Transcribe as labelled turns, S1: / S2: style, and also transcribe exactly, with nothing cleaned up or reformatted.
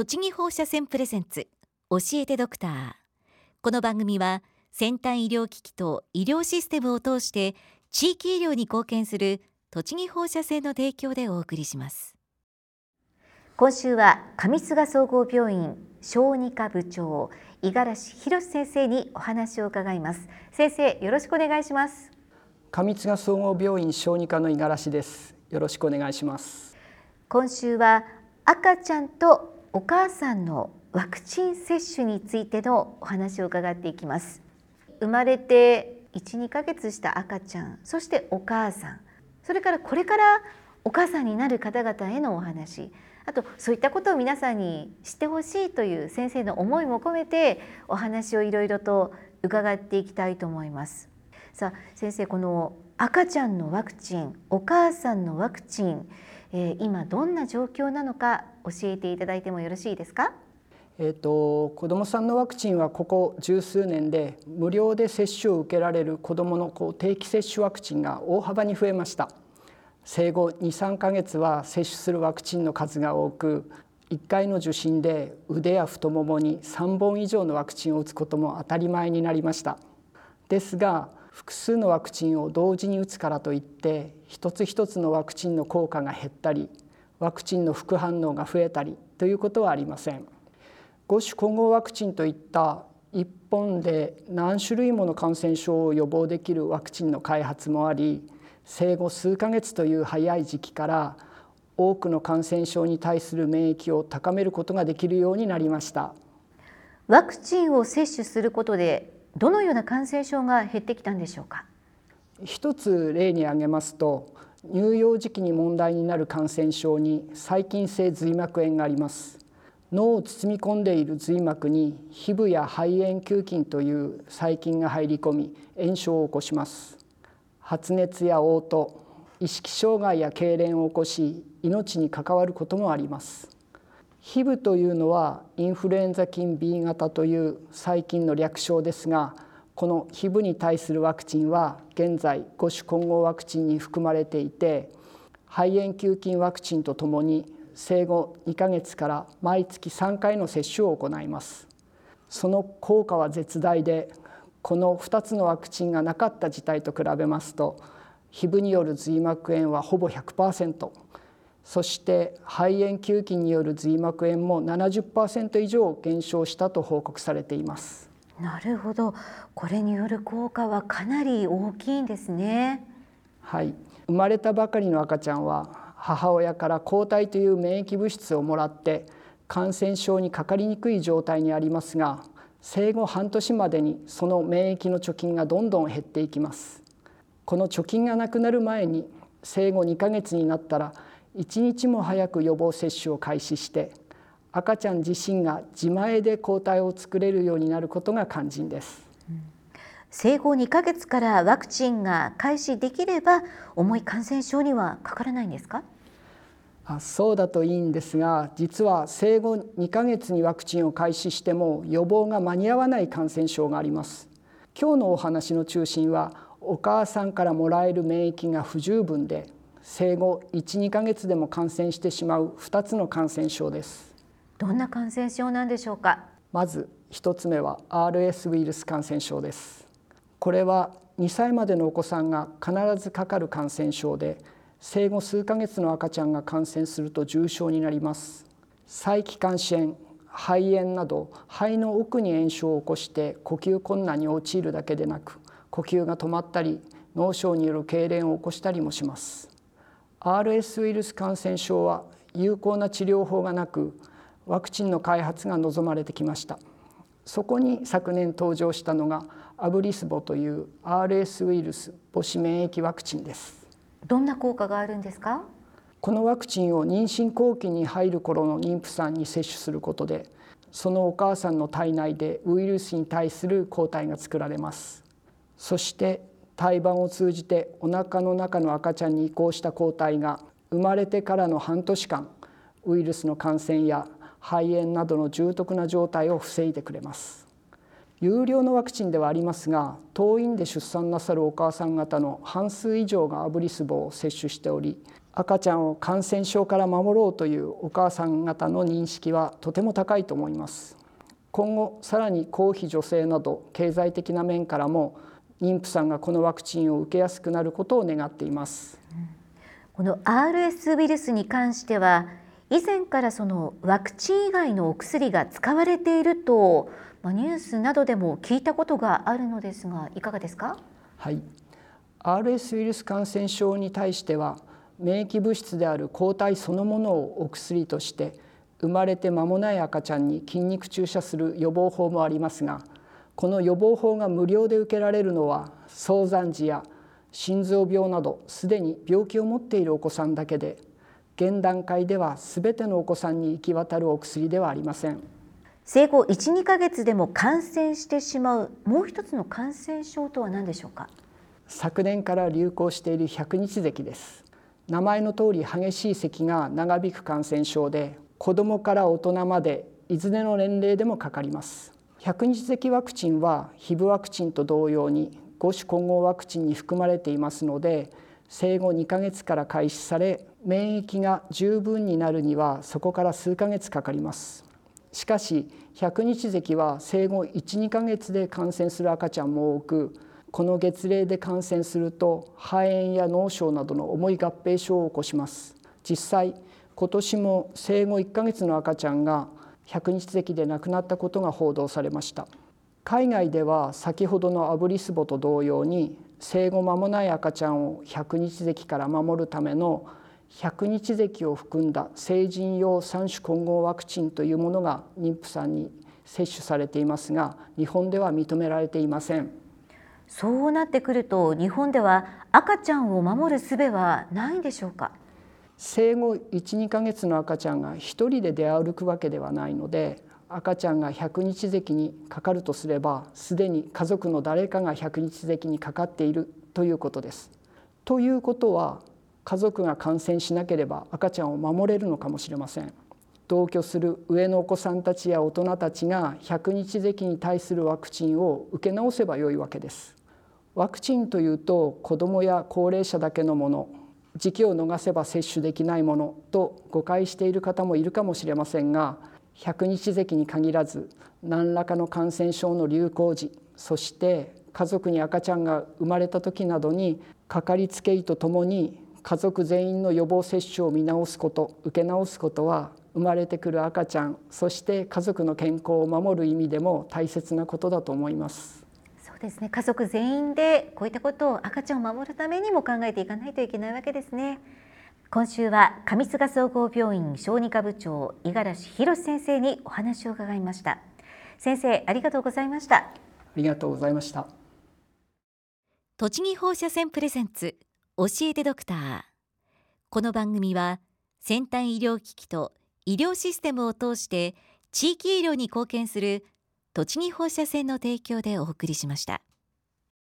S1: 栃木放射線プレゼンツ教えてドクター。この番組は先端医療機器と医療システムを通して地域医療に貢献する栃木放射線の提供でお送りします。今週は上須賀総合病院小児科部長五十嵐博先生にお話を伺います。先生、よろしくお願いします。
S2: 上須賀総合病院小児科の五十嵐です。よろしくお願いします。
S1: 今週は赤ちゃんとお母さんのワクチン接種についてのお話を伺っていきます。生まれて いち、にかげつした赤ちゃん、そしてお母さん、それからこれからお母さんになる方々へのお話、あとそういったことを皆さんに知ってほしいという先生の思いも込めてお話をいろいろと伺っていきたいと思います。さあ先生、この赤ちゃんのワクチン、お母さんのワクチン、えー、今どんな状況なのか教えていただいてもよろしいですか？
S2: えーと、子どもさんのワクチンはここ十数年で無料で接種を受けられる子どものこう定期接種ワクチンが大幅に増えました。生後に、さんかげつは接種するワクチンの数が多く、いっかいの受診で腕や太ももにさんぼん以上のワクチンを打つことも当たり前になりました。ですが複数のワクチンを同時に打つからといって一つ一つのワクチンの効果が減ったりワクチンの副反応が増えたりということはありません。五種混合ワクチンといったいっぽんで何種類もの感染症を予防できるワクチンの開発もあり、生後数ヶ月という早い時期から多くの感染症に対する免疫を高めることができるようになりました。
S1: ワクチンを接種することでどのような感染症が減ってきたんでしょうか？
S2: 一つ例に挙げますと、乳幼児期に問題になる感染症に細菌性髄膜炎があります。脳を包み込んでいる髄膜に皮膚や肺炎球菌という細菌が入り込み炎症を起こします。発熱や嘔吐、意識障害や痙攣を起こし命に関わることもあります。ヒブというのはインフルエンザ菌 ビー 型という細菌の略称ですが、このヒブに対するワクチンは現在五種混合ワクチンに含まれていて、肺炎球菌ワクチンとともに生後にかげつから毎月さんかいの接種を行います。その効果は絶大で、このふたつのワクチンがなかった事態と比べますと、ヒブによる髄膜炎はほぼ ひゃくパーセント、そして肺炎球菌による髄膜炎も ななじゅっパーセント 以上減少したと報告されています。
S1: なるほど、これによる効果はかなり大きいんですね。
S2: はい、生まれたばかりの赤ちゃんは母親から抗体という免疫物質をもらって感染症にかかりにくい状態にありますが、生後半年までにその免疫の貯金がどんどん減っていきます。この貯金がなくなる前に生後にかげつになったらいちにちも早く予防接種を開始して赤ちゃん自身が自前で抗体を作れるようになることが肝心です。
S1: うん、生後にかげつからワクチンが開始できれば重い感染症にはかからないんですか？
S2: あ、そうだといいんですが、実は生後にかげつにワクチンを開始しても予防が間に合わない感染症があります。今日のお話の中心はお母さんからもらえる免疫が不十分で生後いち、にかげつでも感染してしまうふたつの感染症です。
S1: どんな感染症なんでしょうか？
S2: まずひとつめは アールエス ウイルス感染症です。これはにさいまでのお子さんが必ずかかる感染症で、生後数ヶ月の赤ちゃんが感染すると重症になります。細気管支炎、肺炎など肺の奥に炎症を起こして呼吸困難に陥るだけでなく、呼吸が止まったり脳症による痙攣を起こしたりもします。 アールエス ウイルス感染症は有効な治療法がなく、ワクチンの開発が望まれてきました。そこに昨年登場したのがアブリスボという アールエス ウイルス母子免疫ワクチンです。
S1: どんな効果があるんですか？
S2: このワクチンを妊娠後期に入る頃の妊婦さんに接種することで、そのお母さんの体内でウイルスに対する抗体が作られます。そして胎盤を通じてお腹の中の赤ちゃんに移行した抗体が生まれてからの半年間、ウイルスの感染や肺炎などの重篤な状態を防いでくれます。有料のワクチンではありますが、当院で出産なさるお母さん方の半数以上がアブリスボを接種しており、 赤ちゃんを感染症から守ろうというお母さん方の認識はとても高いと思います。今後さらに公費助成など経済的な面からも妊婦さんがこのワクチンを受けやすくなることを願っています。
S1: この アールエス ウイルスに関しては以前からそのワクチン以外のお薬が使われていると、まあ、ニュースなどでも聞いたことがあるのですが、いかがですか？
S2: はい、アールエス ウイルス感染症に対しては免疫物質である抗体そのものをお薬として生まれて間もない赤ちゃんに筋肉注射する予防法もありますが、この予防法が無料で受けられるのは早産児や心臓病などすでに病気を持っているお子さんだけで、現段階ではすべてのお子さんに行き渡るお薬ではありません。
S1: 生後 いち、にかげつでも感染してしまうもう一つの感染症とは何でしょうか？
S2: 昨年から流行している百日咳です。名前の通り激しい咳が長引く感染症で、子どもから大人までいずれの年齢でもかかります。百日咳ワクチンはヒブワクチンと同様に五種混合ワクチンに含まれていますので、生後にかげつから開始され、免疫が十分になるにはそこから数ヶ月かかります。しかし百日咳は生後いち、にかげつで感染する赤ちゃんも多く、この月齢で感染すると肺炎や脳症などの重い合併症を起こします。実際今年も生後いっかげつの赤ちゃんが百日咳で亡くなったことが報道されました。海外では先ほどのアブリスボと同様に生後間もない赤ちゃんを百日咳から守るための百日咳を含んだ成人用三種混合ワクチンというものが妊婦さんに接種されていますが、日本では認められていません。
S1: そうなってくると日本では赤ちゃんを守る術はないんでしょうか？
S2: 生後いち、にかげつの赤ちゃんが一人で出歩くわけではないので、赤ちゃんが百日咳にかかるとすれば、すでに家族の誰かが百日咳にかかっているということです。ということは家族が感染しなければ赤ちゃんを守れるのかもしれません。同居する上のお子さんたちや大人たちが百日咳に対するワクチンを受け直せばよいわけです。ワクチンというと子どもや高齢者だけのもの、時期を逃せば接種できないものと誤解している方もいるかもしれませんが、百日咳に限らず何らかの感染症の流行時、そして家族に赤ちゃんが生まれた時などにかかりつけ医とともに家族全員の予防接種を見直すこと、受け直すことは生まれてくる赤ちゃん、そして家族の健康を守る意味でも大切なことだと思います。
S1: そうですね、家族全員でこういったことを赤ちゃんを守るためにも考えていかないといけないわけですね。今週は上須賀総合病院小児科部長五十嵐博先生にお話を伺いました。先生、ありがとうございました。あ
S2: りがとうございました。
S3: 栃木放射線プレゼンツ教えてドクター。この番組は先端医療機器と医療システムを通して地域医療に貢献する栃木放射線の提供でお送りしました。